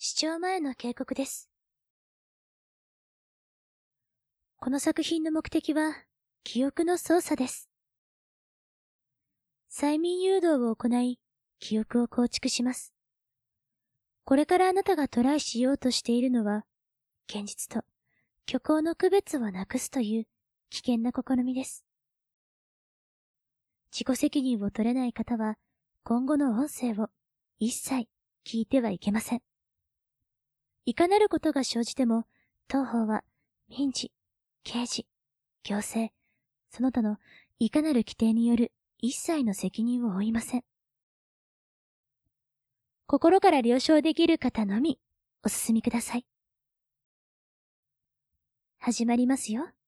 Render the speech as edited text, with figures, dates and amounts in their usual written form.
視聴前の警告です。この作品の目的は、記憶の操作です。催眠誘導を行い、記憶を構築します。これからあなたがトライしようとしているのは、現実と虚構の区別をなくすという危険な試みです。自己責任を取れない方は、今後の音声を一切聞いてはいけません。いかなることが生じても、当方は民事、刑事、行政、その他のいかなる規定による一切の責任を負いません。心から了承できる方のみお進みください。始まりますよ。